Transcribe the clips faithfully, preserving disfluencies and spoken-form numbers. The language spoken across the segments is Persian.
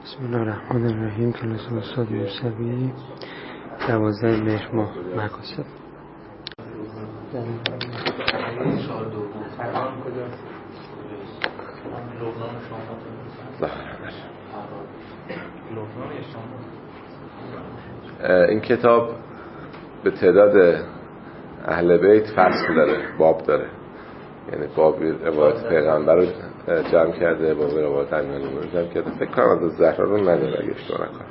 بسم الله الرحمن الرحیم. کلاس استاد موسوی دوازده مهر ماه مقاصد. این کتاب به تعداد اهل بیت فصل داره، باب داره، یعنی باب روایت پیغمبر رو جمع کرده، باب روایت امیرالمومنین رو جمع کرده. فکر کنم از زهرا رو نداره اگه اشتباه نکنم.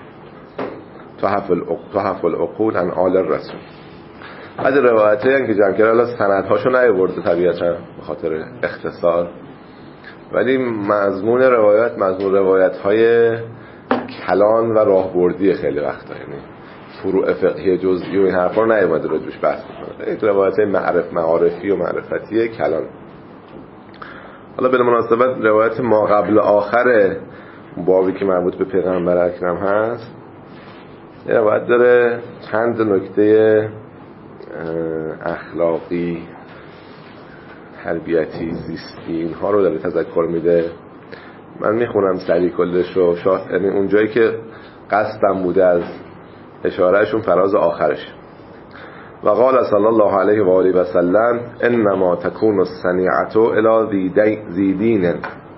تحف العقول عن آل الرسول. بعد روایتایی که جمع کرده، حالا سندهاشو نیاورده طبیعتا به خاطر اختصار، ولی مضمون روایت مضمون روایت‌های کلان و راهبردی خیلی وقتا، یعنی فروع فقهی جزئی و این حرفا رو نیومده رو دوش بحث بکنه. این روایت‌های معرف معارفی و معرفتی کلان. حالا به مناسبت روایت ما قبل آخر بابی که مربوط به پیغمبر اکرم هست، یه روایت داره چند نکته اخلاقی، تربیتی، زیستی، اینها رو داره تذکر میده. من میخونم سریع کلش رو، شاید یعنی اون جایی که قصدم بوده از اشارهشون فراز آخرش. و قال صلی الله علیه و آله و سلم انما تکون الصنیعة الی ذی دین.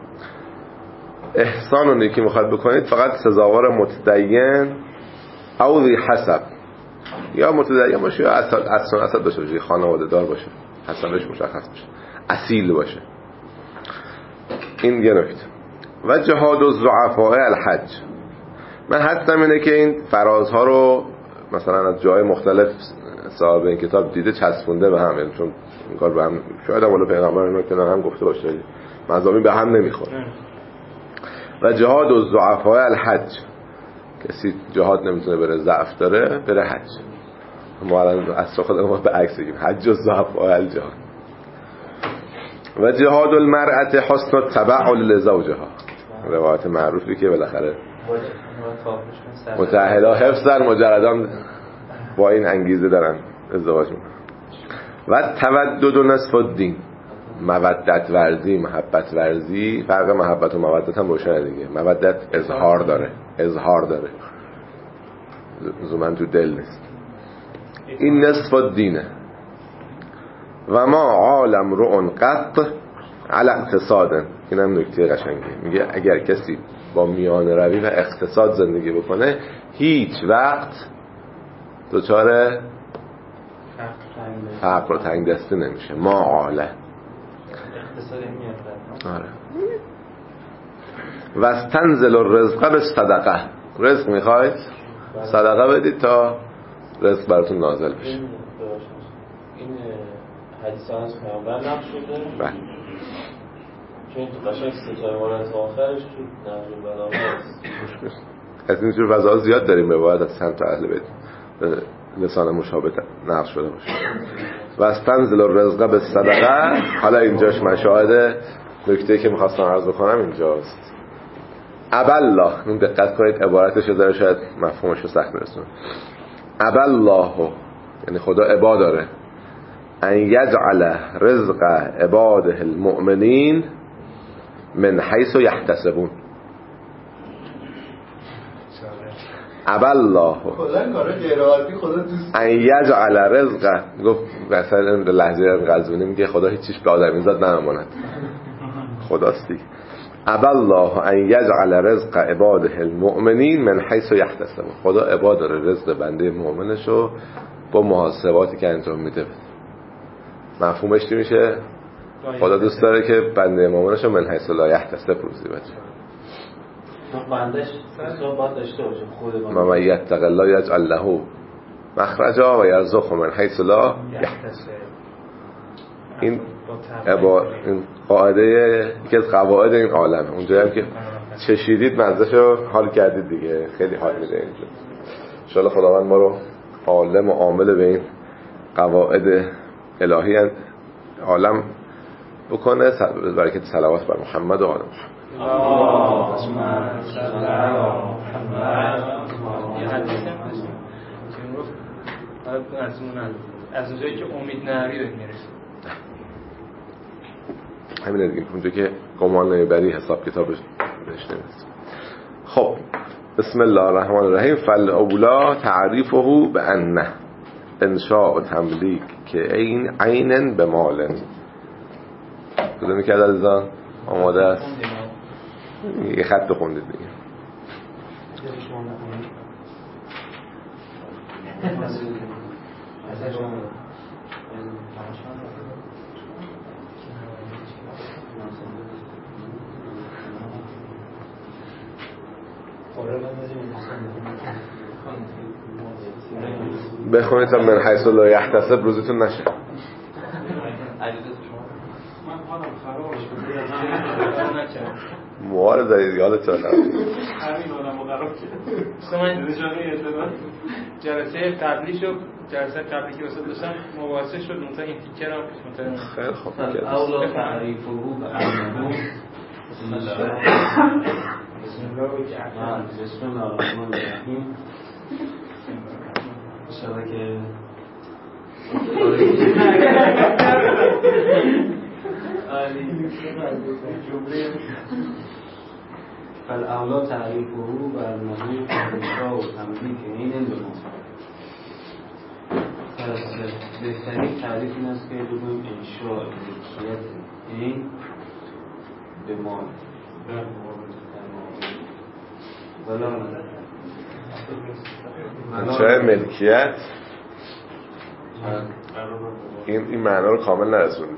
احسان رو که میخواد بکنید فقط سزاوار متدین او ذی حسب، یا متدین باشه یا اصل اصل اصل داشته باشه، خانواده دار باشه، حسبش مشخص باشه، اصیل باشه. این یه نکته. و جهاد الضعفاء الحج. من حدسم اینه که این فرازها رو مثلا از جای مختلف صاحب این کتاب دیده چسبونده به هم، یعنی چون این کار به هم شاید اول پیغمبر اینو کنار هم گفته باشه، مضامین به هم نمیخوره. و جهاد الضعفاء الحج، کسی جهاد نمیتونه بره، ضعف داره، بره حج. ما الان اصلا خودمون به عکس بگیم حج الضعفاء الجهاد. و جهاد المرأة حسن التبعل لزوجها، روایت معروفی که بالاخره متأهلا حفظن مجردان با این انگیزه دارن ازدواج میکنن. و تودد نصف الدین، مودت ورزی، محبت ورزی. فرق محبت و مودت هم روشنه دیگه. مودت اظهار داره، اظهار داره، زمن تو دل نیست. این نصف الدینه. و ما عالم رؤن قط علی اقتصاد. اینم نکته قشنگه، میگه اگر کسی با میان روی و اقتصاد زندگی بکنه هیچ وقت دوچار فقر و تنگ دستی نمیشه. ما عاله اقتصاد میاد. آره. و استنزل الرزق بالصدقه. رزق میخواید صدقه بدید تا رزق براتون نازل بشه. این حدیث از پیامبر نقش شده. بله. چون تو قشنگ ستای مورد آخرش تو نقل بلاغه است. از این جور وضعات زیاد داریم روایت از سمت اهل بیت به لسان مشابه نقل شده باشه. و استنزل الرزق بالصدقه. حالا اینجاش من شاهد نکته که می‌خواستم عرض بکنم اینجاست. ابالله، این دقت کنید عبارتش رو شاید مفهومش رو سخت برسونه. ابالله یعنی خدا عبا داره، ان یجعل رزق عباده المؤمنین من حیث یحتسبون. ابالله ان یجعل رزق، گفت مثلا لهجه قزوینی میگه خدا هیچ چیز به آدمیزاد نماند، خداست دیگه. ابالله ان یجعل رزق عباده المؤمنین من حیث یحتسبون. خدا عبا داره رزق بنده مؤمنشو با محاسباتی که انجام میده. مفهومش چی میشه؟ خدا دوست داره که بنده مؤمنشو من حیث لا یحتسب روزی بده. بندش حساب باید داشته باشه خود بنده. ما یتق الله یجعل له مخرجا و یرزقه من حیث لا یحتسب. این عبا این قاعده یکی از قواعد این عالمه. اونجایی هم که چشیدید مزهشو حال کردید دیگه، خیلی حال میده اینجا. ان شاء الله خداوند ما رو عالم و عامل به این قواعد الهی عالم بکنه. برکت صلوات بر محمد و آل محمد. اللهم صل علی محمد. یه حدیث هم هست که گفت از اون از اونجایی که امید نداری بهت میرسه. همین دیگه، اونجا که گمان نمیبری حساب کتابش بهش نمیرسه. خب بسم الله الرحمن الرحیم. فالاولا تعریفه به انه انشاء و تملیک که این عینن به مالن. کدومی که عزیزان آماده است؟ یه خط بخوندید دیگه. بخونید تا من حیث لا یحتسب روزتون نشه. موار دارید یادت دارم همین آدم مقرب جلسه قبلی شد، جلسه قبلی که واسه داشتم مباحثه شد منتها این تیکر هم پیش خیلی خوب. اولا تعریفه به انه بسم الله بسم الله الرحمن الرحیم. شبکه فالاولا تعریفه به انه انشاء و تملیک عین به مال. پس بهترین تعریف این است که بگوییم انشاء ملکیت این به مال انشاء ملکیت. این این معنا رو کامل نرسوندی.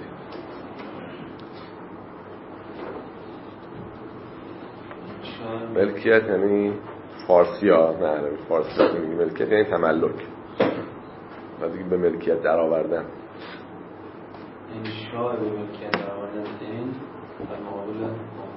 ملکیت یعنی فارسی ها، نه عربی، فارسی ها میگه ملکیت یعنی تملک و دیگه به ملکیت در آوردن. انشاء به ملکیت در آوردن این در مقابل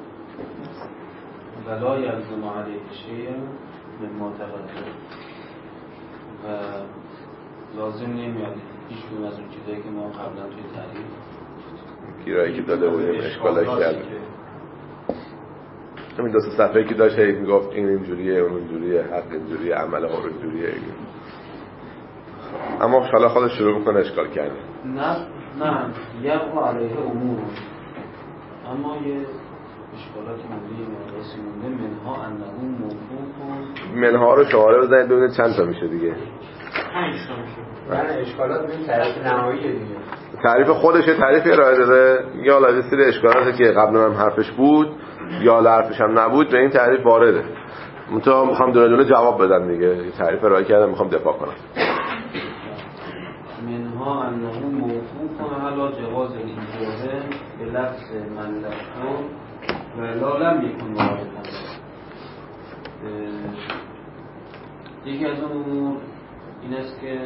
ولا یلزم علیه شیء مما تقدم و لازم نمیاد هیچ کدوم از اون چیزایی که ما قبلا توی تعریف گیرایی که داده بودیم اشکالایی کردیم. همین دو سه صفحه‌ای که داشت هی میگفت این اینجوریه اون اینجوریه حق اینجوریه عمل ها اینجوریه. اما حالا خودش شروع میکنه اشکال کرده. نه نه یبقى علیه امور، اما یه اشکالاتی موضوعی مدرسی مونده. منها انه موقوف، منها رو شماره بزنید ببینید چند تا میشه دیگه. پنج تا میشه. یعنی اشکالات ببین تعریف نهاییه دیگه. تعریف خودشه، تعریف ارائه داده. یا حالا سری اشکالاتی که قبلا هم حرفش بود یا حرفش هم نبود به این تعریف وارده. منتها میخوام دونه دونه جواب بدم دیگه. تعریف ارائه کردم میخوام دفاع کنم. منها انه موقوف علی جواز الاجازه به لفظ ملکته و لا لم یکن معارفا. یکی از اون امور این است که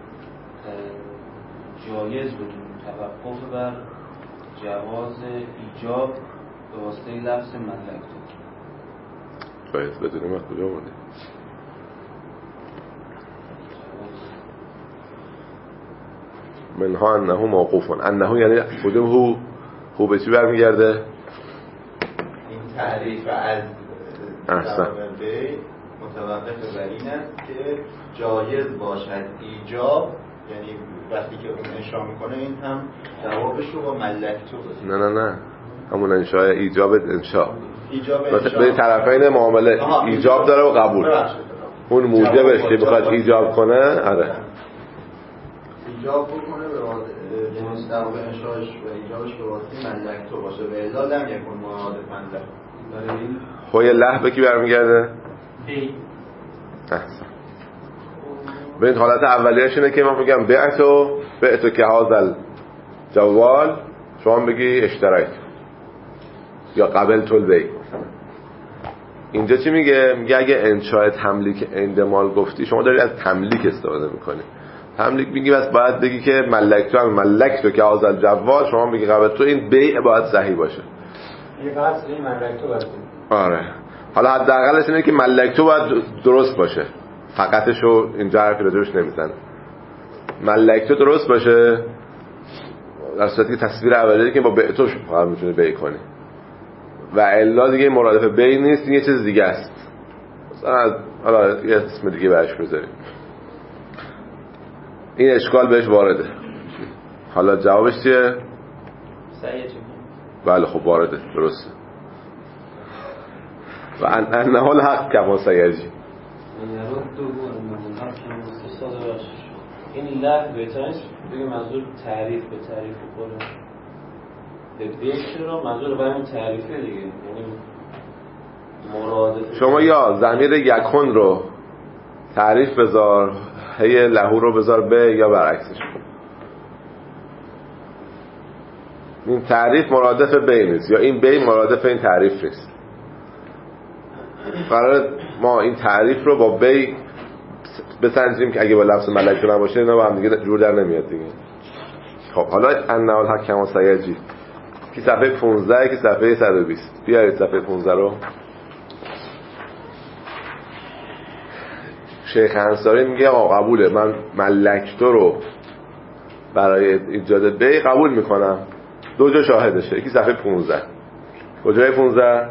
جایز بدون توقف بر جواز ایجاب به واسطه لفظ ملکته. جایز بدون ما کجا بوده؟ منها انه موقوفون. انه یعنی کدوم هو؟ هو به چی برمیگرده؟ این تعریف از احسن متوقف بر این است که جایز باشد ایجاب، یعنی وقتی که اون انشاء میکنه این هم جوابش رو با ملکتو بده. نه نه نه همون انشاء ایجاب انشاء ایجاب انشاء به طرفین معامله ایجاب داره و قبول. اون موجبش که بخواد ایجاب کنه آره ایجاب بکنه به واسطه در واقع انشاءش و ایجابش به واسطه ملکتو باشه و الا لم یکن معادفا له. برای این هوی له به کی برمیگرده؟ ای احسن. به این حالت اولیه‌اش اینه که من میگم بعتو بعتو که هازل جوال، شما بگی اشترایت یا قبل تول بی. اینجا چی میگه؟ میگه اگه انشاء تملیک اندمال گفتی شما داری از تملیک استفاده میکنی. تملیک میگی بس باید بگی که ملک تو هم ملک تو که هازل جوال، شما بگی قبل تو این بیع باید صحیح باشه. یه قصد این ملک تو باید. آره حالا حداقلش اینه که ملک تو باید درست باشه. فقطشو اینجا حرفی راجبش نمیزنه. ملک تو درست باشه در صورتی که تصویر اولیه که با بیعتوش فقط میتونی بیع کنی و الا دیگه مرادف بیع نیست، این یه چیز دیگه است. مثلا حالا یه اسم دیگه بهش بذاریم. این اشکال بهش وارده. حالا جوابش چیه؟ سعیه چیه؟ بله خب وارده درسته. و ان انه الحق کما سیجی. این لفظ بهترش بگه منظور تعریف به تعریف بکنه به بیت رو منظور برای تعریفه دیگه، یعنی مرادف. شما یا ضمیر یکون رو تعریف بذار، هی لهو رو بذار به، یا برعکسش کن. این تعریف مرادف بی نیست، یا این بی مرادف این تعریف نیست. قرار ما این تعریف رو با بی بسنجیم که اگه با لفظ ملکه نباشه اینا با هم دیگه جور در نمیاد دیگه. خب حالا انه الحق کما سیجی که صفحه پانزده که صفحه صد و بیست. بیارید صفحه پانزده رو. شیخ انصاری میگه آقا قبوله، من ملکتو رو برای ایجاد بی قبول میکنم. دو جا شاهدشه، یکی صفحه پانزده. کجای پانزده؟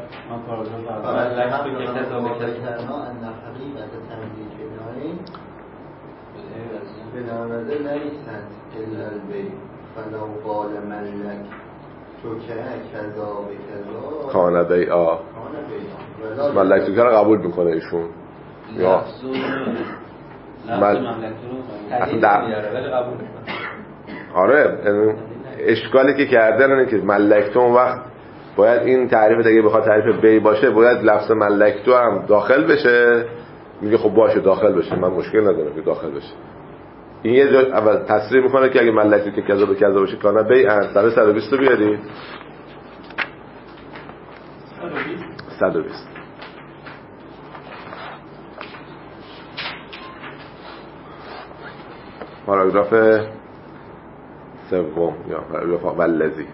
بنابراین نیستند الا البی فلو قال ملک تو که کذا به کذا کانه بی آ ملک تو که رو قبول میکنه ایشون. یا مل... آره اشکالی که کردن اینه که ملکتو اون وقت باید این تعریف دیگه بخواد تعریف بی باشه باید لفظ ملکتو هم داخل بشه. میگه خب باشه داخل بشه، من مشکل ندارم که داخل بشه. این یه جا اول تصریح میکنه که اگه ملکتو که کذا به کذا باشه کانه بی ان. صفحه صد و بیست رو بیارید. صد و بیست پاراگراف سوم یا پاراگراف والذی.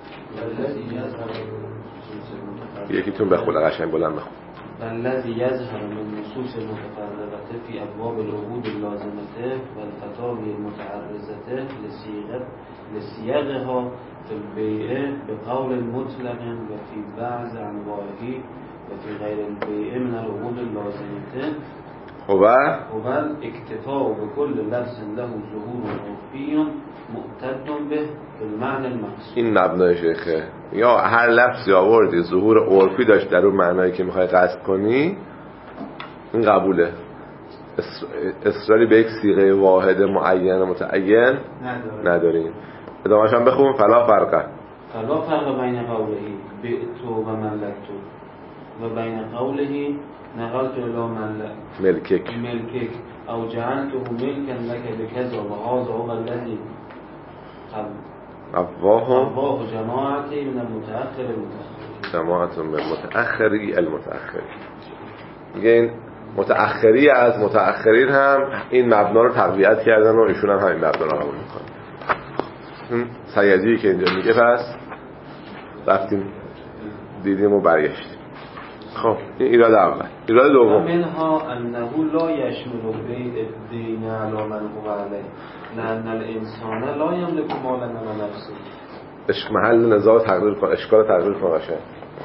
یکیتون بخونه قشنگ بلند بخون. والذی یظهر من نصوص المتفرقه فی ابواب العقود اللازمه والفتاوی المتعرضه لصيغه لصيغها فی البیع بقول مطلق و فی بعض انواعه و فی غیر البیع من العقود اللازمه خب و الاکتفاء بكل لفظ له ظهور عرفی معتد به بالمعنى المقصود. این مبنای شیخه. یا هر لفظی آوردی ظهور عرفی داشت در اون معنایی که میخوای قصد کنی این قبوله. اصراری به یک صیغه واحد معین متعین نداریم. ادامه‌اش هم بخون. فلا فرقه فلا فرق بین قوله بعتو و ملکتو و بین قوله نقلت الى ملکک ملکک او جعلته ملکا لك بكذا و هذا هو الذي افواه افواه جماعتی من المتأخر المتأخر جماعت من متأخری المتأخری. میگه این متأخری از متأخرین هم این مبنا رو تقویت کردن و ایشون هم همین مبنا رو قبول میکنن. این سیدی که اینجا میگه پس رفتیم دیدیم و برگشتیم. خب این ایراد اول. ایراد دوم منها انه لا یشمل بیع الدین علی من هو علیه لأن الانسان لا یملک مالا من نفسه. اش محل نزاع تقریر کن، اشکال تقریر کن باشه.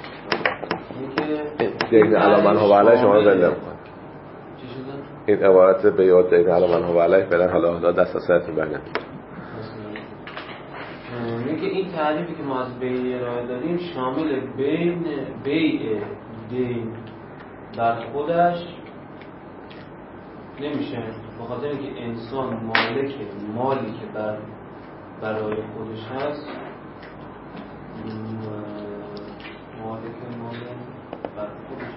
دین علی من هو علیه شما رو بنده میکنه. چی شده؟ این عبارت بیع دین علی من هو علیه فعلا حالا دست از سرتون برنه. میگه این تعریفی که ما از بیع ارائه داریم شامل بین بیع دین در خودش نمیشه، به خاطر اینکه انسان مالک مالی که بر برای خودش هست، مالک مال بر خودش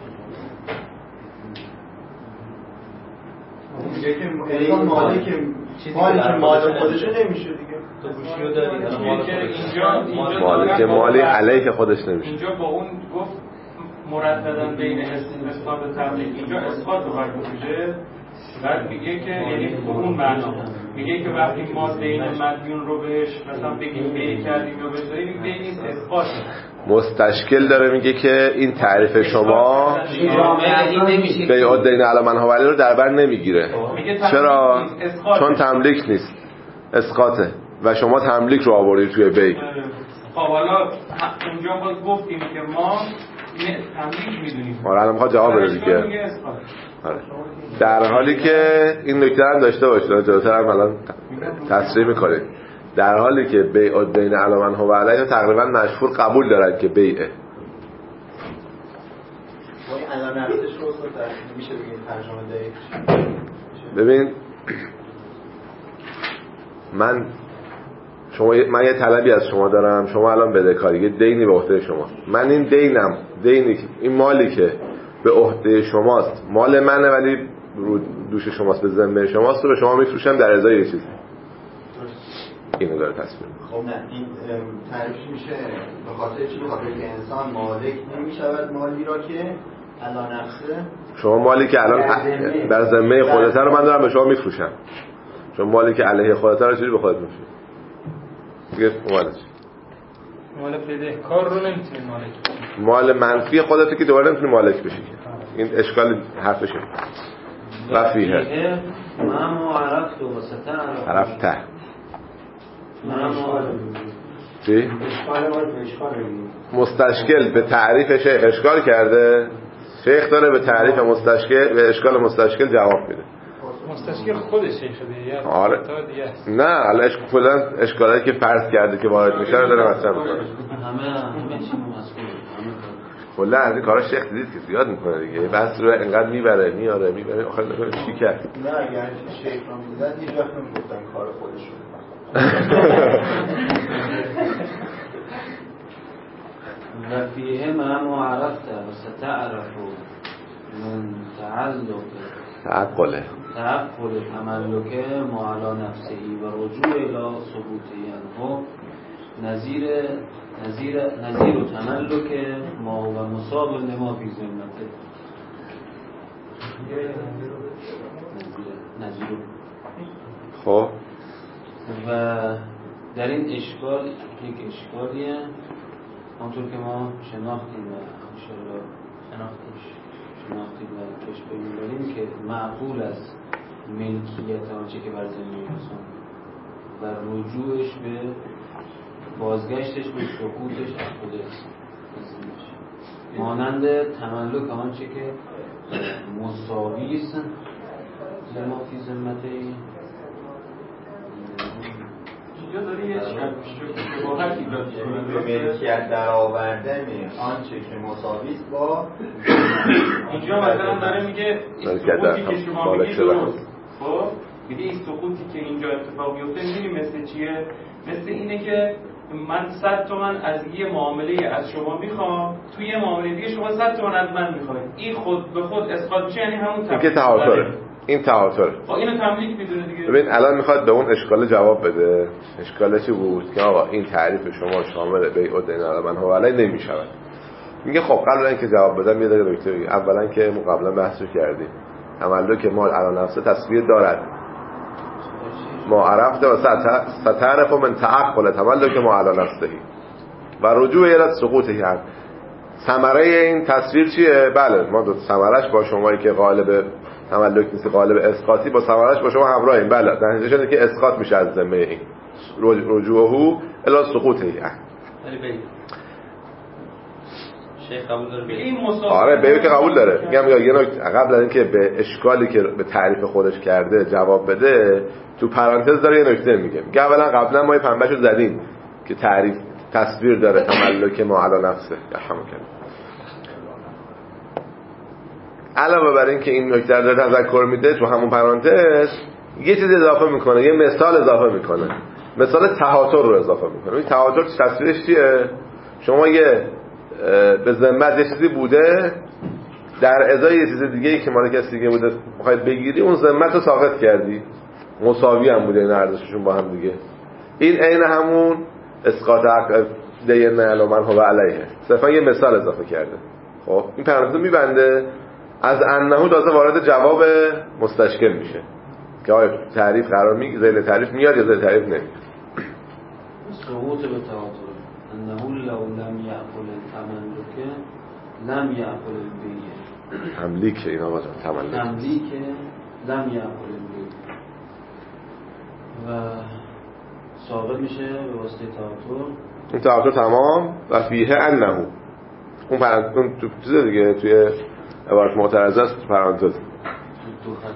اینجا که انسان مالک مالی که مال خودش نمیشه دیگه. تو گوشیو داری اینجا مالک مالی علیه خودش نمیشه. اینجا با اون گفت مرددن بین اثبات و تبلیغ، اینجا اثبات رو باید بکنه. بعد میگه که یعنی به اون معنا میگه که وقتی ما دین مدیون رو بهش مثلا بگیم بی کردیم یا بذاریم بی نیست اثبات مستشکل داره. میگه که این تعریف شما بیع دین علی من هو علیه رو در بر نمیگیره. چرا؟ چون تملیک نیست، اسقاطه و شما تملیک رو آوردید توی بیع. خب حالا اونجا باز گفتیم که ما تملیک میدونیم. آره الان میخواد جواب بده دیگه. آره. در حالی که این نکته هم داشته باشید جلوتر هم الان تصریح میکنه، در حالی که بیع دین علی من هو علیه تقریبا مشهور قبول دارن که بیعه. وای الان نفسش رو میشه بگیم ترجمه دقیق. ببین من شما من یه طلبی از شما دارم، شما الان بدهکاری، یه دینی به عهده شما. من این دینم دینی این مالی که به عهده شماست مال منه ولی رو دوش شماست، به ذمه شماست، رو به شما میفروشم در ازای یه چیزی. اینو داره تصویر. خب نه این تعریفش میشه به خاطر چی؟ به خاطر که انسان مالک نمیشود مالی را که علا نفسه. شما مالی که الان در ذمه خودت رو من دارم به شما میفروشم. شما مالی که علیه خودت رو چجوری به خودت میفروشی؟ دیگه مالش مال بدهکار رو نمیتونی مالک بشی. مال منفی خودت که دوباره نمیتونی مالک بشی. این اشکال حرفشه. و فیه ما عرفت و ستعرف عرفته ما چی؟ مستشکل به تعریفش اشکال کرده. شیخ داره به تعریف مستشکل به اشکال مستشکل جواب میده. مستشکل خودش شیخ دیگه. آره. نه الان اش... کلا اشکالاتی که فرض کرده که وارد میشه رو داره مطرح میکنه. همه همه چی مسئول کلا از این کارا شیخ دیدید که زیاد میکنه دیگه. بس رو انقدر میبره میاره میبره آخر نکنه چی کرد. نه یعنی شیخ رو میزد هیچ وقت نمیگفتن کار خودشون. و فیه ما عرفت و ستعرف من تعلق تعقله تعقل تملک ما علی نفسهی و رجوع الى ثبوتی عنه نظیر نظیر نظیر و تملک ما و مصاب لما فی ذمته. نظیر خب و در این اشکال یک اشکالیه همونطور که ما شناختیم و انشاءالله شناختیش شناختیم و پیش بگیریم که معقول است ملکیت آنچه که بر زمین انسان و رجوعش به بازگشتش به سقوطش از خودش مانند تملک آنچه که مساوی است لما فی ذمته. اینجا داری یه شباهت ایجاد به ملکیت در آوردن آنچه که مساوی است با اینجا مثلا داره میگه سقوطی که شما میگی درست. خب میگه این سقوطی که اینجا اتفاق بیفته میدونی مثل چیه؟ مثل اینه که من صد تومن از یه معامله از شما میخوام، توی یه معامله دیگه شما صد تومن از من میخواید. این خود به خود اسقاط میشه، یعنی همون این که تهاتره. این تهاتره. خب اینو تملیک میدونه دیگه. ببین الان میخواد به اون اشکال جواب بده. اشکال چی بود؟ که آقا این تعریف شما شامل بیع و دین علی من هو علی نمیشود. میگه خب قبل اینکه جواب بدم یه دقیقه نکته بگم. اولا که ما قبلا بحث رو کردیم تملک مال علی نفسه تصویر دارد. ما عرفته و ستعرف من تعقل تملک ما علی نفسه و رجوع الی سقوطه. هم ثمره این تصویر چیه؟ بله ما دو ثمرش با شمایی که غالب تملک نیست غالب اسقاطی با ثمرش با شما همراهیم. بله در نتیجه اینه که اسقاط میشه از ذمه این رجوعه الی سقوطه. شیخ قبول داره این آره بیو که قبول داره. میگم یه نکته قبل از اینکه به اشکالی که به تعریف خودش کرده جواب بده تو پرانتز داره یه نکته میگه. میگه اولا قبلا ما یه پنبهشو زدیم که تعریف تصویر داره تملک ما علی نفسه همون که علاوه بر این که این نکته رو تذکر میده تو همون پرانتز یه چیز اضافه میکنه، یه مثال اضافه میکنه، مثال تهاتر رو اضافه میکنه. این تهاتر تصویرش چیه؟ شما یه به ذمت یه چیزی بوده در ازای یه چیز دیگه ای که مال کسی دیگه بوده میخواید بگیری، اون ذمت رو ساقط کردی، مساوی هم بوده این ارزششون با هم دیگه. این عین همون اسقاط عقل دین علی من هو علیه، صرفا یه مثال اضافه کرده. خب این پرانتز رو میبنده از انه تازه وارد جواب مستشکل میشه که آیا تعریف قرار میگه ذیل تعریف میاد یا ذیل تعریف نمیاد. سقوط به تهاتر انه لو لم یأکل التملک لم یأکل البیع. تملیک اینا بازم تملیک تملیک لم یأکل البیع و ثابت میشه به واسطه تهاتر. این تهاتر تمام و فیه انه اون پرانتز اون تو چیز دیگه توی عبارت معترضه است پرانتز تو خط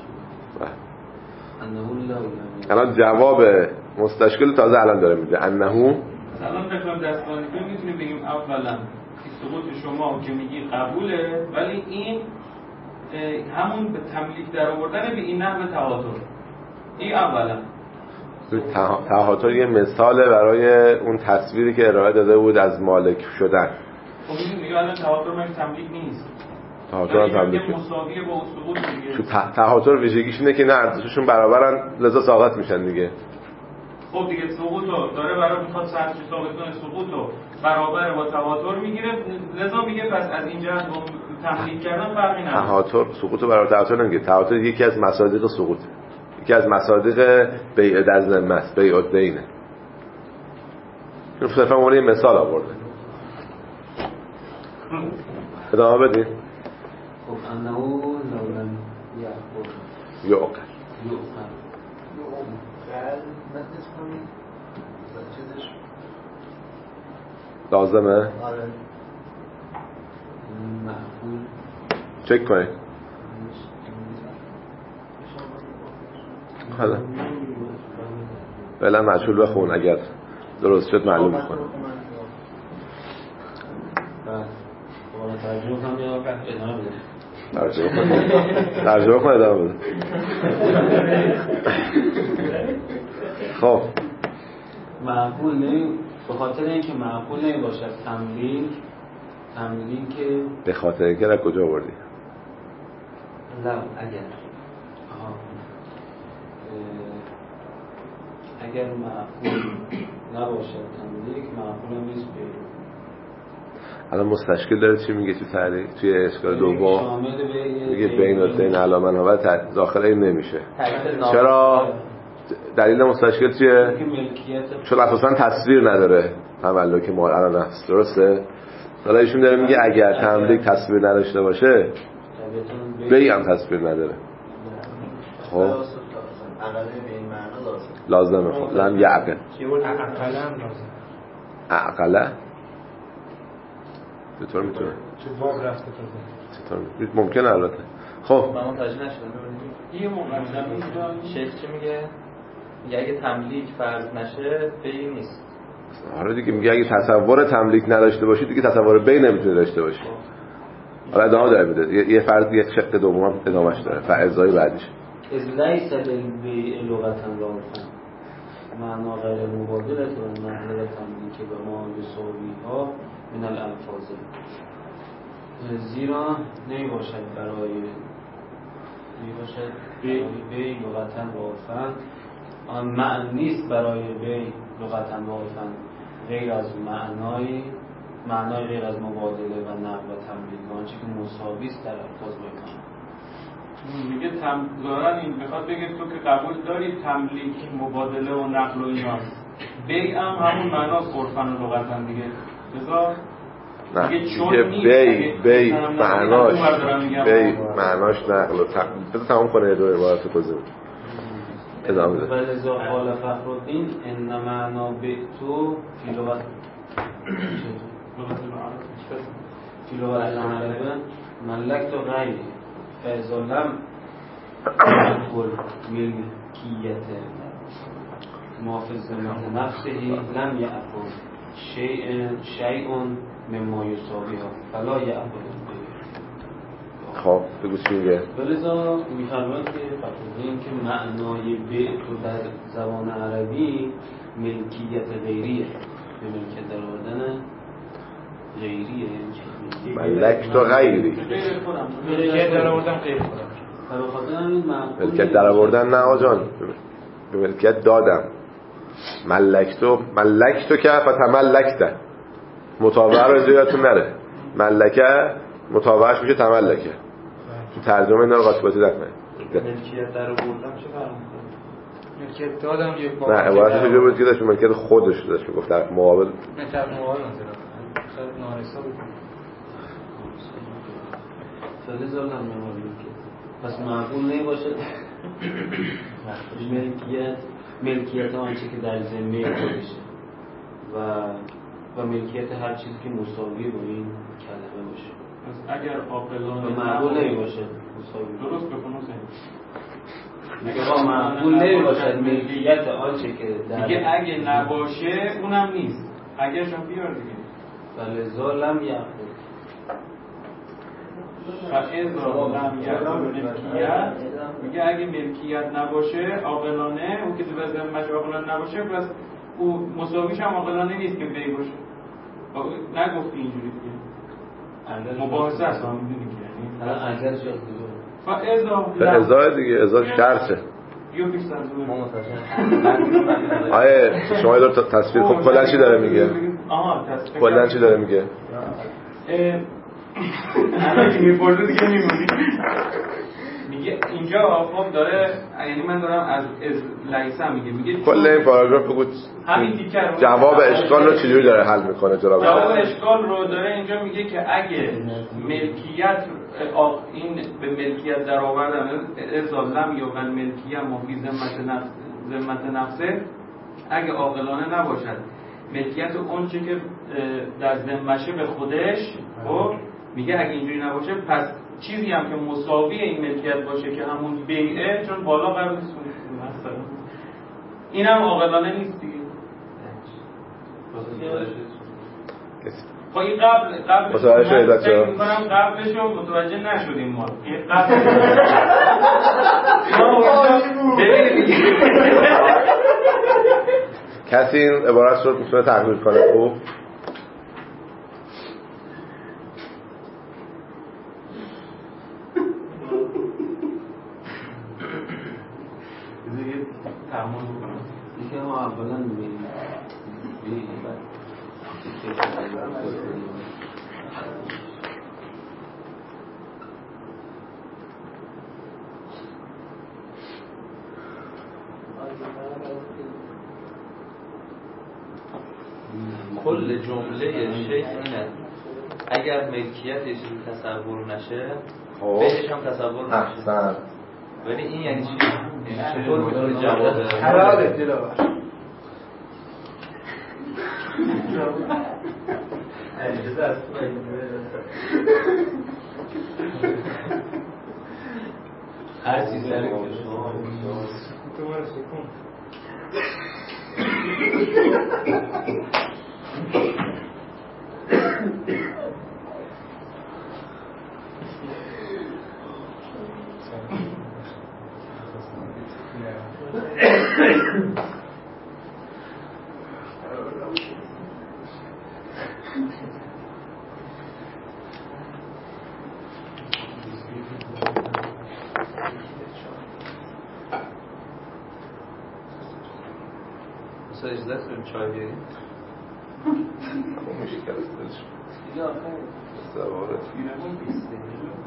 انه لو لم الان جواب مستشکل تازه الان داره میده انه. الان فکر کنم دستانی که میتونیم بگیم اولا ثبوت شما که میگی قبوله، ولی این همون به تملیک در آوردن به این نحو تهاتر. این اولا تهاتر یه مثاله برای اون تصویری که ارائه داده بود از مالک شدن. خب میگه الان تهاتر مگه تملیک نیست؟ تهاتر تملیک مساویه با ثبوت دیگه. تو تهاتر ویژگیش اینه که نه ارزششون برابرن، لذا ساقط میشن دیگه. خب دیگه ثبوتو داره برای میخواد صرف ثابت کنه، ثبوتو برابر با تواتر میگیره، لذا میگه پس از این جهت با تملیک کردن فرقی نداره. تهاتر ثبوتو برابر تواتر نمیگه. تواتر یکی از مصادیق ثبوت، یکی از مصادیق بیع در ذمه است، بیع الدینه. چون صرفا اون یه مثال آورده. ادامه بدین. خب انه لولن یعقوب یعقوب یعقوب قل متنش کنید چیزش لازمه؟ آره معقول چک کنید. حالا فعلا مجهول بخون، اگر درست شد معلوم میکنه. ترجمه کنم یا ادامه بده؟ ترجمه کنم ترجمه کنم ادامه بده. خب معقول نمی به خاطر اینکه معقول نمی باشد تملیک تملیک به خاطر اینکه را کجا آوردی؟ لا اگر آها اگر معقول نباشد تملیک معقول نیست به الان مستشکل داره چی میگه تو تعریف توی اشکال دوم میگه بین الدین علامن ها داخل این نمیشه. چرا؟ دلیل مستشکل چیه؟ چون اساسا تصویر نداره تملک مال علی نفس. درسته؟ حالا ایشون داره میگه اگر تملیک تصویر نداشته باشه بیع هم تصویر نداره. خب عقله به این معنا لازم لازمه. خب لم یعقل عقله هم لازم. عقله چطور میتونه؟ چه باب رفته تازه؟ چطور ممکنه؟ البته. خب من متوجه نشدم. یه مقدمه شیخ چی میگه؟ میگه اگه تملیک فرض نشه بی نیست. آره دیگه میگه اگه تصور تملیک نداشته باشی دیگه تصور بی نمیتونه داشته باشی. حالا ادامه داره میده. یه فرض یه شق دوم هم ادامهش داره. فعضای بعدش. از لیس للبیع لغتا و عرفا معنا غیر مبادله و نحل تملیک به ما یساویها من الالفاظ. زیرا نمی باشد برای نمی باشد برای بی لغتا و عرفا آن معنی نیست برای بی لغتا و عرفا غیر از معنای معنای غیر از مبادله و نقل و تملیک آنچه که مساوی است در الفاظ با ایمان. میگه تم دارن این بخواد بگه تو که قبول داری تملیک مبادله و نقل و اینا، بیع هم همون معناست عرفن و لغتن دیگه. لذا نه میگه بی بی معناش بی معناش نقل و تملیک. بذار تمام کنه دو عبارت توضیح ادامه بده. ولذا قال فخرالدین ان معنا بعتو فی لغت فی لغت العرب ملکت غیر فاذا لم يدخل ملکیت محافظ ذمه نفسه لم یأخذ شیء شیء مما یساویها فلا یأخذ. خب بگو چی میگه؟ ولذا میفرماید که فخرالدین که معنای بعت در زبان عربی ملکیت غیریه، به ملکیت در آوردن غیریه. ملکت غیری ملکیت در آوردن غیر خودم. به خاطر همین معقول ملکیت در آوردن نه آقا جان، به ملکیت دادم. ملکتو ملکتو که فتملکته مطابقه رو اینجا یادتون نره. ملکه مطابقهش میشه تملکه. تو ترجمه اینا رو قاطی نکنید. ملکیت در آوردن چه فرق میکنه؟ ملکیت دادم یه باب نه عبارتش اینجا بود که داشت ملکیت خودش داشت میگفت در مقابل مطلب مقابل نظر شاید نارسا بود. فلزا هم نمید پس معقول نباشد ملکیت ملکیت آنچه که در ذمه خودشه و و ملکیت هر چیزی که مساوی با این کلمه باشه. پس اگر عاقلانه معقول نباشه مساوی درست بکنم میگه با معقول نباشد ملکیت آنچه که در میگه اگه نباشه اونم نیست. اگه شما بیار دیگه فلذا لم یأخذ فلذا لم یأخذ ملکیت، میگه اگه ملکیت نباشه عاقلانه، اون که به ذمه‌اش عاقلانه نباشه، پس او مساویش هم عاقلانه نیست که بی باشه. نگفتی اینجوری که مباحثه هست هم میدونی که الان انجل شد فاذا فاذا دیگه ازا شرطه. یو بیشتر ما متوجه آیه شما دو تصویر خب کلا چی داره میگه؟ آها تصویر کلا چی داره میگه؟ الان که میپرده دیگه میمونی. میگه اینجا خب داره، یعنی من دارم از از لیسا میگه میگه کل این پاراگراف بگو همین تیکر جواب اشکال رو چجوری داره حل میکنه جناب؟ جواب اشکال رو داره اینجا میگه که اگه ملکیت این به ملکیت در آوردن ازا لم یا بل ملکیه مفی ذمت نفس ذمت نفسه، اگه عاقلانه نباشد ملکیت اون چه که در ذمشه به خودش، خب میگه اگه اینجوری نباشه پس چیزی هم که مساوی این ملکیت باشه که همون بیعه، چون بالا قرار نیست مثلا این هم عاقلانه نیست دیگه. خب این قبل قبل متوجه شدید بچه‌ها؟ فکر می‌کنم قبلش رو متوجه نشدیم ما. این قبل کسی این عبارت رو میتونه تحلیل کنه؟ او تحمل بکنم دیگه ما اولا می‌بینیم کل جمله شیخ اینه اگر ملکیتش تصور نشه بهش هم تصور نشه. احسن. ولی این یعنی چی؟ یعنی چطور میتونه جواب حلاله دلاور هر چیز داره که اجازه کنیم چای بیاریم؟ میشه که دلش دیگه آخه سواره بیرمون بیسته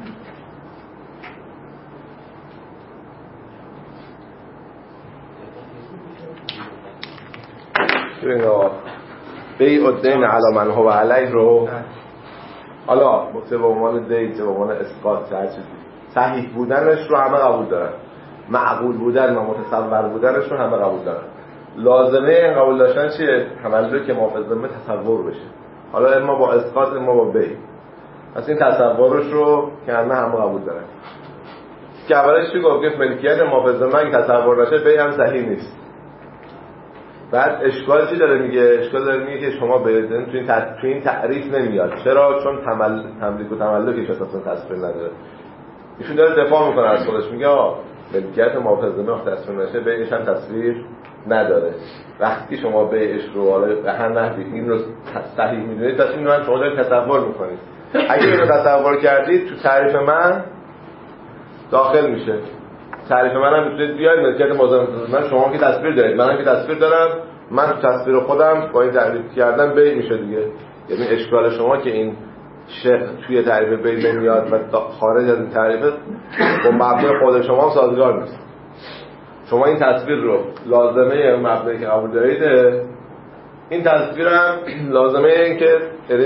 ببین آقا بیع الدین علی من هو علیه رو حالا به عنوان دیت به عنوان اسقاط هر چیزی صحیح بودنش رو همه قبول دارن، معقول بودن و متصور بودنش رو همه قبول دارن. لازمه این قبول داشتن چیه؟ تملک مافوق ذمه تصور بشه. حالا ما با اسقاط ما با بیع، پس این تصورش رو که همه همه قبول دارن. که اولش چی گفت؟ که ملکیت مافوق ذمه اگه تصور نشه بیع هم صحیح نیست. بعد اشکال چی داره میگه؟ اشکال داره میگه که شما به تو این تو این تعریف نمیاد. چرا؟ چون تمل... تملیک و تملکش اساسا تصویر نداره. ایشون داره دفاع میکنه از خودش، میگه آ ملکیت مافوق ذمه وقتی تصویر نشه بیعش هم تصویر نداره. وقتی شما بیعش رو حالا به هر نحوی این رو صحیح میدونید، پس این رو شما دارید تصور میکنید. اگه اینو تصور کردید تو تعریف من داخل میشه. تعریف منم میتونید بیاید ملکیت مافوق من، شما که تصویر دارید، منم که تصویر دارم، من تو تصویر خودم با این تعریف کردن بیع میشه دیگه. یعنی اشکال شما که این شیخ توی تعریف بیع نمیاد و خارج از این تعریف با مبنای خود شما سازگار نیست. شما این تصویر رو لازمه مبنایی که قبول دارید، این تصویر هم لازمه این که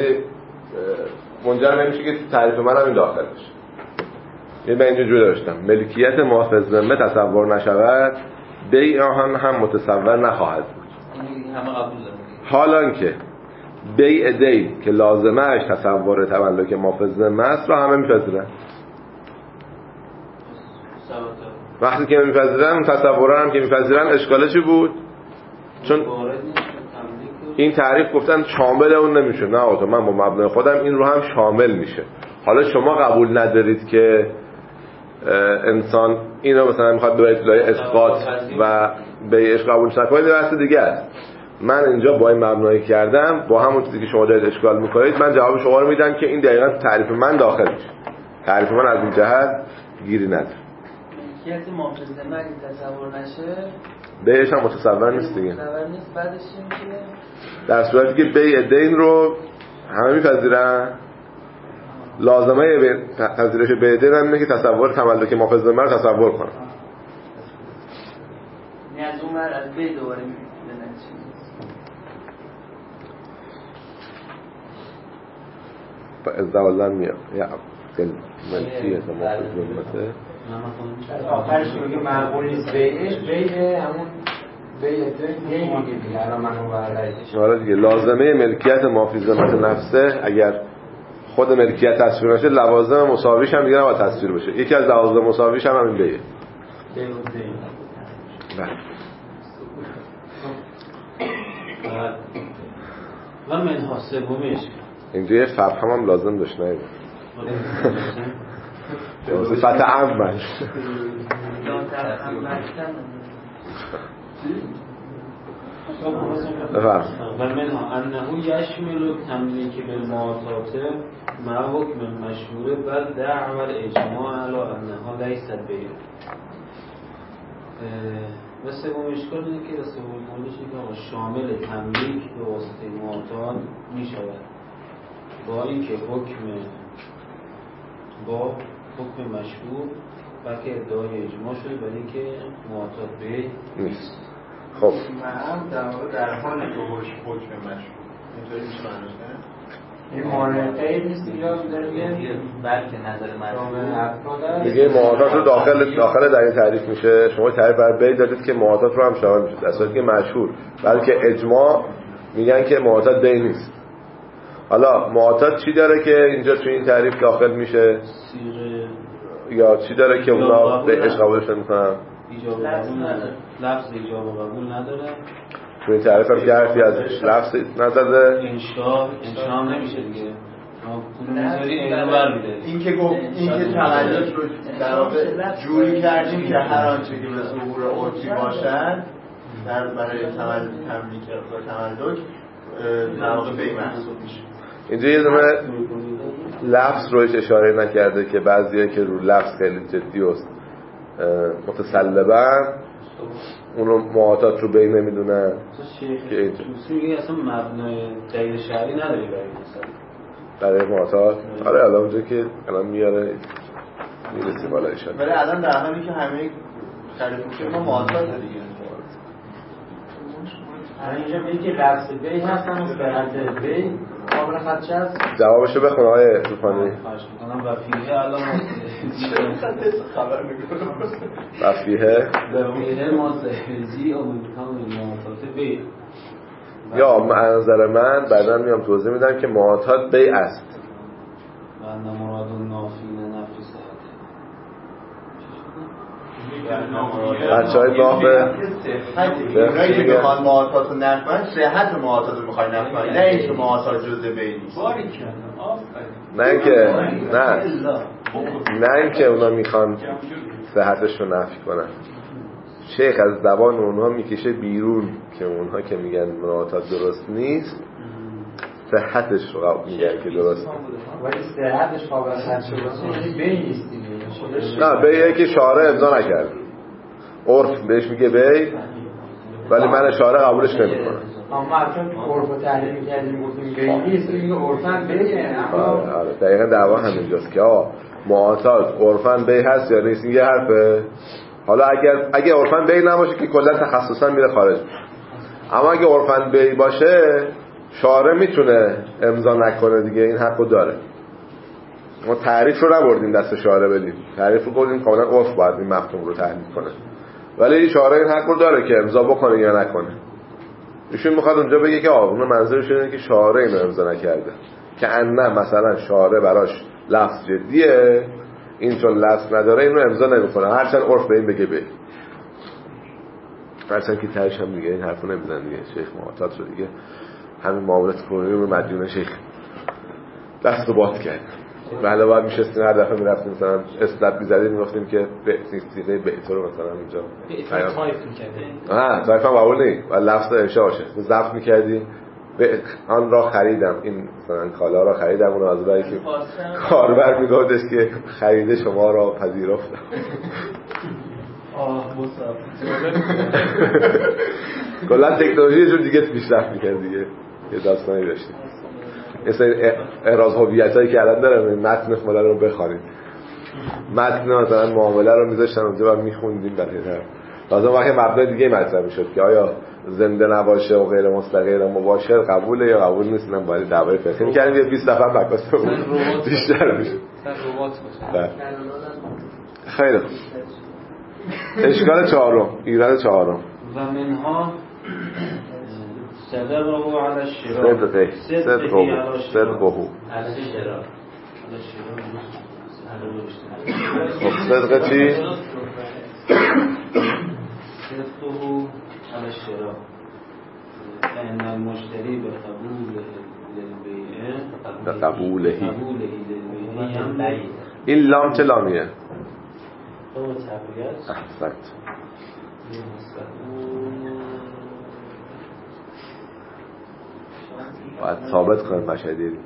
منجر نمیشه که تعریف منم این داخل بشه. یعنی من اینجا جوری داشتم ملکیت مافوق ذمه تصور نشود بیع هم هم متصور نخواهد بود. همه قبول دارن. حالا که بیع دی که لازمه اش تصور تملک مافوق ذمه است رو همه میپذیرن. وقتی که میپذیرن تصورا هم که میپذیرن اشکاله چی بود؟ چون وارد نیست تملیک و این تعریف گفتن شامل اون نمیشه. نه آقا من با مبنای خودم این رو هم شامل میشه. حالا شما قبول ندارید که انسان اینو مثلا میخواد به اطلاع اسقاط و بیعش قبول نکنید، بحث دیگه است. من اینجا با این مبنایی کردم با همون چیزی که شما دارید اشکال میکنید، من جواب شما رو میدم که این دقیقاً تعریف من داخل میشه. تعریف من از این جهت گیری نداره. ملکیت محافظ ذمه اگه تصور نشه بیعش هم متصور نیست دیگه. متصور نیست. بعدش چی میشه؟ در صورتی که بیع دین رو همه میپذیرن، لازمه پذیرش بیع دین هم اینه که تصور تملک محافظ ذمه رو تصور کنن. یعنی از اون ور از بیع دوباره میبینن چی؟ ازدواجن میاد یا خیلی ملکیت محافظ ذمه آخرش میگه معقول نیست بیعش، بیع همون بیع دین میگه دیگه. الان منو برایش آره دیگه، لازمه ملکیت محافظ ذمه نفسه اگر خود ملکیت تصویر نشه، لوازم مساویش هم دیگه نباید تصویر بشه. یکی از لوازم مساویش هم همین بیعه. و منها سومیش اینجا یه فبهم هم لازم داشت نه صفت عمل بفرم و منها انه یشمل تملیک بالمعاطات مع حکم مشهور بل دعوى الاجماع علی انها لیست بیع. و سوم اشکال اینه که سوم قولش اینه شامل تملیک به واسطه معاطات می شود با اینکه حکم با حکم مشهور بلکه ادعای اجماع شده برای اینکه معاطات بیع نیست. خب معم در واقع در حال که حکم مشهور اینطوری میشه معنیش نه؟ این مانعه نیست یا داره بلکه نظر مشهور دیگه معاطات رو داخل داخل در این تعریف میشه. شما تعریف بر بیع دادید که معاطات رو هم شامل میشه، در صورتی که مشهور بلکه اجماع میگن که معاطات بیع نیست. حالا معاطات چی داره که اینجا تو این تعریف داخل میشه؟ سیغه یا چی داره که اونا بیعش قبولش نمیکنن؟ ایجاب قبول نداره. لفظ ایجاب قبول نداره. تو این تعریف هم که حرفی ازش لفظ نزده. انشاء انشاء هم نمیشه دیگه. ما پول میذاری اینو برمی‌داری. این که گفت این که تملک رو در واقع جوری کردیم که هر آنچه که به ظهور عرفی باشد در برای تملک تملیک و تملک در واقع بیع محسوب میشه. اینجا یه دونه لفظ روش اشاره نکرده که بعضیه که رو لفظ خیلی جدی است متسلبن اونو معاطات رو بیع نمیدونن که اینجا میگه اصلا مبنای دلیل شرعی نداری برای مثلا برای معاطات. آره الان اونجا که الان میاره میرسیم بالا ایشان. ولی الان در حالی که همه خرید میشه ما معاطات دیگه اینجا میگه که لفظ بیع هستن و صحت بیع قابل خدشه است. جوابشو بخون آقای طوفانی. خواهش میکنم و فیه الان خبر میکنم و فیه و فیه ما زهرزی امکان معاطات بیع. یا منظر من بعدا میام توضیح میدم که معاطات بیع است و ان مراد نافین نفی صحت. بچه های نافه اونایی که بخوان معاطات رو نفن صحت معاطات رو میخوای نفن نه این که معاطات جزء بیع نیست. نه اینکه نه نه اینکه اونا میخوان صحتش رو نفی کنن. شیخ از زبان اونها میکشه بیرون که اونها که میگن معاطات درست نیست صحتش رو میگن که درست ولی صحتش قابل خدشه باشه یعنی بیع نیست دیگه. نه بیعه که شارع امضا نکرد. عرف بهش میگه بیع ولی من شارع قبولش نمیکنم. اما چون عرف و تحلیل میکردیم گفتیم بیع نیست میگه عرفاً بیعه. آره آره دقیقاً دعوا همینجاست که آقا معاطات عرفاً بیع هست یا نیست. این یه حرفه. حالا اگر اگه عرفاً بیع نباشه که کلا تخصصاً میره خارج. اما اگه عرفاً بیع باشه شارع میتونه امضا نکنه دیگه، این حقو داره. ما تعریف رو نبردیم دست شارع بدیم، تعریف رو گفتیم کاملا عرف باید این مفهوم رو تحلیل کنه، ولی شارع این حق رو داره که امضا بکنه یا نکنه. ایشون میخواد اونجا بگه که آقا اون منظورش اینه که شارع اینو امضا نکرده که انه مثلا شارع براش لفظ جدیه، این چون لفظ نداره اینو امضا نمیکنه هرچند عرف به این بگه به هرچند که تهش هم دیگه این حرفو نمیزن دیگه. شیخ معاطات رو دیگه همین معاملات کنونی رو مدیون شیخ دست و باد کرد. بله باید میشستیم هر دفعه میرفتیم مثلا اسنپ میزدیم میگفتیم که سیغه بیت رو مثلا اینجا تایپ میکردیم. آها تایپ هم قبول نیست و لفظ انشاء باشه ضبط میکردیم. آن را خریدم، این مثلا کالا را خریدم، اون از اونایی که کاربر میگفتش که خرید شما را پذیرفتم. آه مصاب کلا تکنولوژی یه جور دیگه پیشرفت می‌کنه دیگه. یه داستانی داشتیم یه سری احراز هویتایی که الان دارن متن خماله رو بخونید، متن مثلا معامله رو میذاشتن اونجا و میخوندیم در حقیقت لازم وقتی مبنای دیگه مطرح میشد که آیا زنده نباشه و غیر مستقر مباشر قبوله یا قبول نیست. من باید دعوای فقهی می‌کردیم یه بیست نفر بکاسته بود بیشتر میشه ربات باشه. خیلی خوب. اشکال چهارم، ایراد چهارم و منها صدقه علی الشراء صدقه صدقه صدقه علی الشراء خب صدقه چی؟ صدقه علی الشراء فإن المشتری به قبول للبیع به قبوله قبوله للبیع این لام چه لامیه؟ او تبریت احسنت. باید ثابت کنم مشهدی دی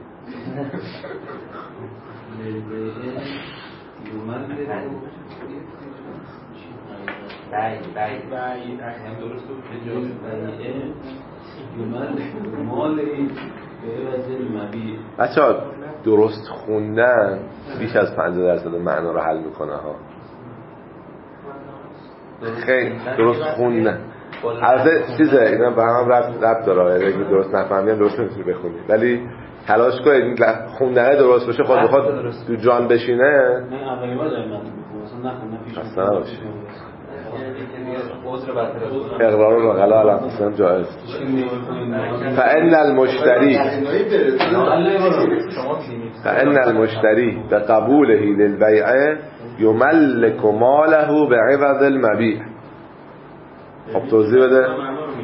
بای بای بای درست بود که جواب مالی به وزن مبیع. بچه‌ها درست خوندن بیش از پنجاه درصد معنا رو حل میکنه ها. خیلی درست خوندن البته چیزه اینا به هم ربط ربط داره، اگه درست نفهمیم درست نمیتونی بخونی، ولی تلاش کنید خوندن درست بشه خود به خود تو جان بشینه. من اولی بار دارم مثلا نخوندم پیش اصلا نباشه عذر برطرف اقرار رو غلا علم اصلا جایز. فإن المشتری فإن المشتری به قبوله للبیع یملک ماله به عوض المبیع. خب توضیح بده. یه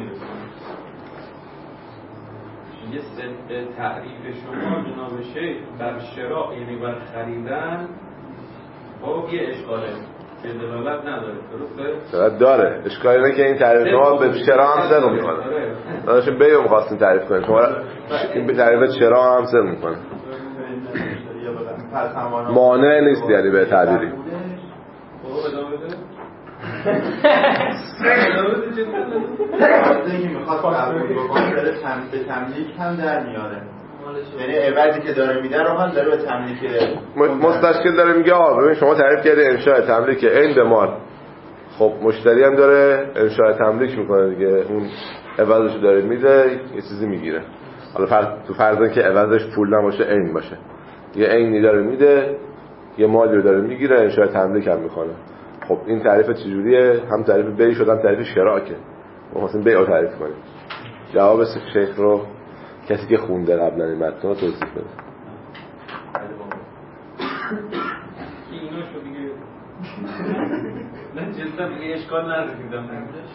تعریف شما جناب شیخ بر شراء یعنی بر خریدن خب یه اشکاله که دلالت نداره، درسته؟ دلالت داره. اشکالی اینه که این تعریف شما به شراء هم سر میکنه. داداشم بیو می‌خواستین تعریف کنیم شما این به تعریف شراء هم سر میکنه. مانع نیست یعنی به تعبیری. خب ادامه بده. وقتی که میخواد قبول بکنه داره به تملیک هم در میاره، یعنی عوضی که داره میده رو هم داره به تملیک مستشکل داره میگه آه ببین شما تعریف کردی انشاء تملیک عین به مال، خب مشتری هم داره انشاء تملیک میکنه دیگه، اون عوضش داره میده یه چیزی میگیره. حالا فرض تو فرض که عوضش پول نباشه عین باشه، یه عینی داره میده یه مالی رو داره میگیره انشاء تملیک هم میکنه. خب این تعریف چجوریه؟ هم تعریف بیع شد هم تعریف شراء که ما مثلا بیع رو تعریف کنیم. جواب شیخ رو کسی که خونده قبلا این متن رو توضیح بده. اینا شو دیگه من جدا دیگه اشکال ندیدم.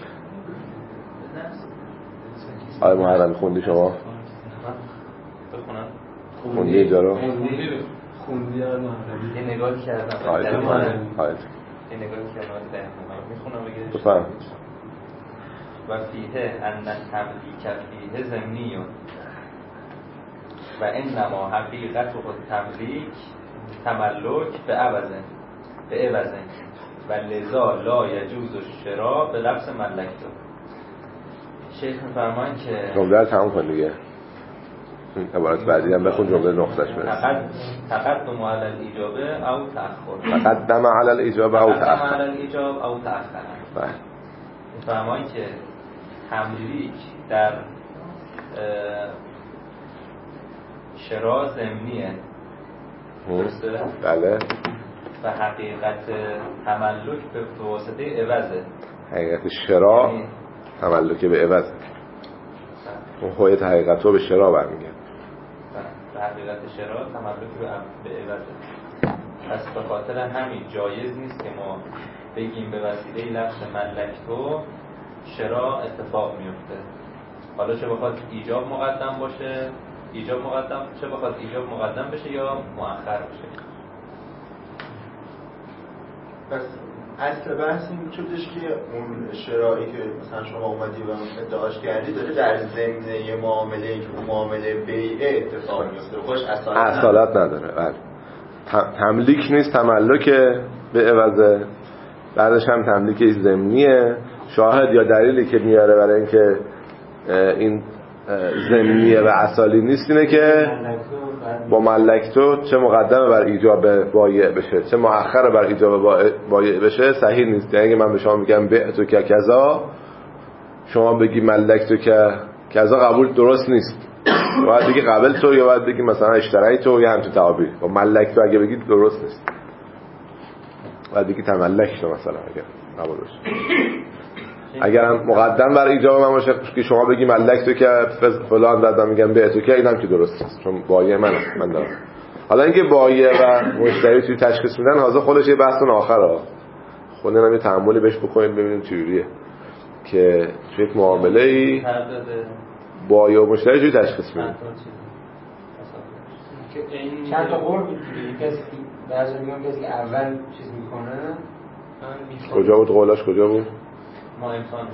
آقای محرم خوندی شما؟ بخونم خوندی اینجا رو؟ خوندی آقای محرم یه نگاه کردم آقای محرم یه نگاه کردم میخونم بگه بفهم. و فیه ان تملیک فیه ضمنی و انما حقیقت و تملیک تملک به عوض به عوض و لذا لا یجوز الشراء به لفظ ملکته. شیخ میفرمایند که جمله رو تموم کن دیگه، عبارت بعدی هم بخون جمله نقطهش برس. فقط تقدم علی الاجابه او تأخر تقدم علی الاجابه او تقدم تأخر علی الاجابه او تأخر. بله. میفرمایند که تملیک در شراء ضمنیه، درسته؟ بله. و حقیقت تملک به واسطه عوضه. حقیقت شراء تملک به عوضه. اون هویت حقیقت رو به شراء برمیگرده. به حقیقت شراء تملک به عوضه. پس به خاطر همین جایز نیست که ما بگیم به وسیله لفظ ملکتو شراء اتفاق میفته. حالا چه بخواد ایجاب مقدم باشه، ایجاب مقدم چه بخواد ایجاب مقدم بشه یا مؤخر بشه. پس اصل بحث این شدش که اون شرایی که مثلا شما اومدی و ادعاش کردی داره در ضمن معامله که اون معامله بیعه اتفاق میفته، خوش اصالت, اصالت نداره. بله تملیک نیست، تملکه به عوضه، بعدش هم تملیک ضمنیه. شاهد یا دلیلی که میاره برای اینکه این ضمنیه و اصالی نیست اینه که با ملکتو چه مقدمه بر ایجاب بایع بشه چه مؤخر بر ایجاب بایع بشه صحیح نیست. یعنی من به شما میگم بعتو که کذا، شما بگی ملکتو که کذا قبول درست نیست. باید بگی قبل تو یا باید بگی مثلا اشترای تو یا همچین تعابیر. با ملکتو اگه بگی درست نیست، باید بگی تملک تو مثلا اگه قبول باشه. اگر مقدم بر ایجاب من باشه که شما بگی ملک تو که فلان بعد من میگم به تو که اینم که درست نیست چون بایع من است من دارم. حالا اینکه بایع و مشتری توی تشخیص میدن حاضر خودش یه بحث آخره. خودمون هم یه تأملی بهش بکنیم ببینیم چجوریه که توی یک معامله ای بایع و مشتری توی تشخیص میدن. چند تا قول کسی بعضی میگن کسی که اول چیز میکنه کجا بود قولاش کجا بود؟ ما امکان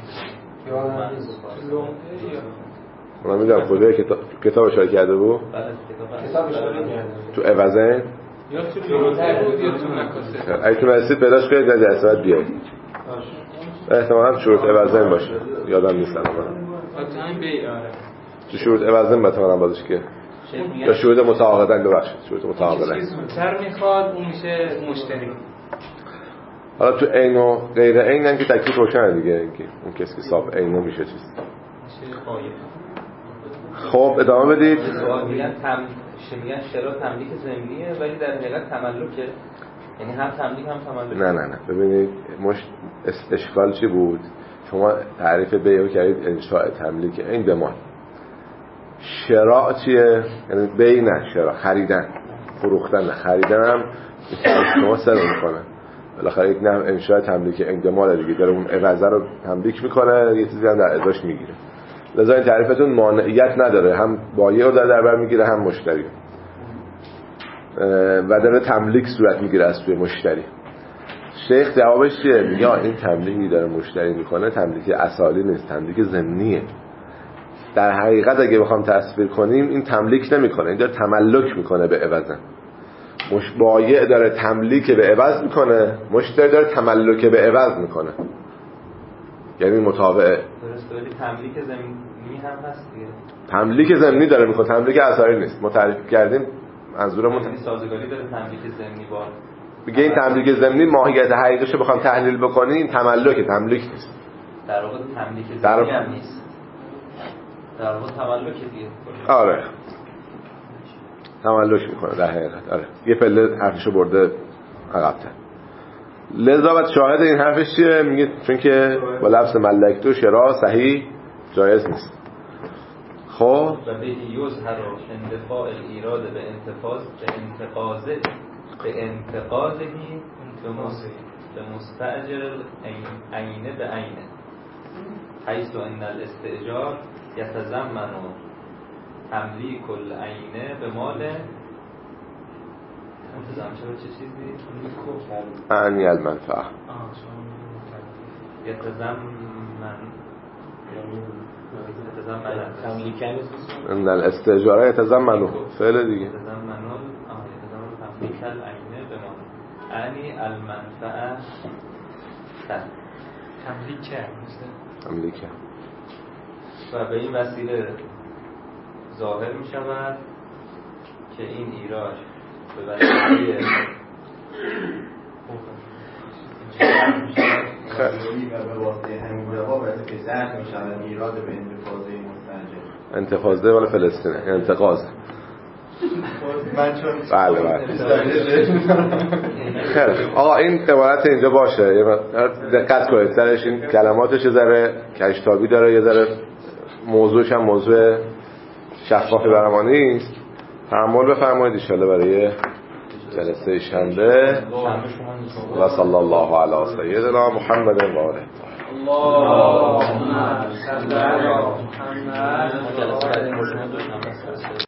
من میدونم کجای کتاب کتاب اشاره کرده بود؟ کتاب اشاره کرده تو عوضین یا تو لوته بود یا تو مکاسه. اگه تونستید پیداش کنید در جلسات بیایید. احتمالاً شروط عوضین باشه، یادم نیست الان. تو همین بیع آره. تو شروط عوضین بتونم بازش که یا شروط متعاقدن ببخشید شروط متعاقدن. چیزی زودتر میخواد اون میشه مشتری. حالا تو عین و غیر عین هم که تکلیف روشنه دیگه، اینکه اون کسی که صاحب عین میشه چیز میشه قایب. خب ادامه بدید. سوال میگن تم میگن شرا تملیک ضمنیه ولی در حقیقت تملکه، یعنی هم تملیک هم تملک. نه نه نه ببینید مش اشکال چی بود؟ شما تعریف بیع کردید انشاء تملیک این دمان. شراء چیه؟ یعنی بیع نه شراء خریدن فروختن. خریدن هم شما سر میکنه بالاخره یک نوع انشاء تملیک اندمال دیگه داره، اون عوضه رو تملیک میکنه یه چیزی هم در ازاش میگیره. لذا این تعریفتون مانعیت نداره، هم بایع رو در بر میگیره هم مشتری و داره تملیک صورت میگیره از توی مشتری. شیخ جوابش چیه؟ میگه این تملیکی داره مشتری میکنه تملیک اصالی نیست، تملیک ضمنیه. در حقیقت اگه بخوام تصویر کنیم این تملیک نمیکنه، این داره تملک میکنه به عوضه. مش بایع داره تملیک به عوض میکنه، مشتری داره تملک به عوض میکنه، یعنی متابعه. درست، ولی تملیک ضمنی هم هست دیگه. تملیک ضمنی داره میکنه، تملیک اثری نیست. ما تعریف کردیم منظورمون یعنی سازگاری داره تملیک ضمنی با میگه این تملیک ضمنی ماهیت حقیقیش بخوام تحلیل بکنیم این تملک تملیک نیست. در واقع تملیک ضمنی هم نیست، در واقع تملک دیگه. آره تملک میکنه در حقیقت. آره یه پله حرفشو برده عقب‌تر. لذا بعد شاهد این حرفش چیه؟ میگه چون که با لفظ ملکتو شراء صحیح جایز نیست. خب و به یظهر اندفاع الایراد به انتفاض به انتقاضه به انتقاضه به مستاجر عینه به عینه حیث ان الاستئجار یتضمن تملیک العینه به مال انتظام چرا چه چیزی؟ عنی المنفعه یتضمن یتضمن تملیکن ان الاستئجار یتضمن فعل دیگه یتضمن تملیک العینه به مال عنی المنفعه تملیک تملیک و به این وسیله ظاهر می شود که این ایراد به وسیله خیلی و به واسطه همین جواب از که سخت می شود ایراد به انتقاضه مستاجر. انتقاضه ولی فلسطینه انتقاض. من چون بله بله خیلی آقا این عبارت اینجا باشه دقت کنید سرش، این کلماتش یه ذره کشتابی داره، یه ذره موضوعش هم موضوع شفافی برای ما نیست. تأمل بفرمایید ان شاءالله برای جلسه شنبه. و صلی الله علی سیدنا محمد و آله. اللهم صل علی محمد.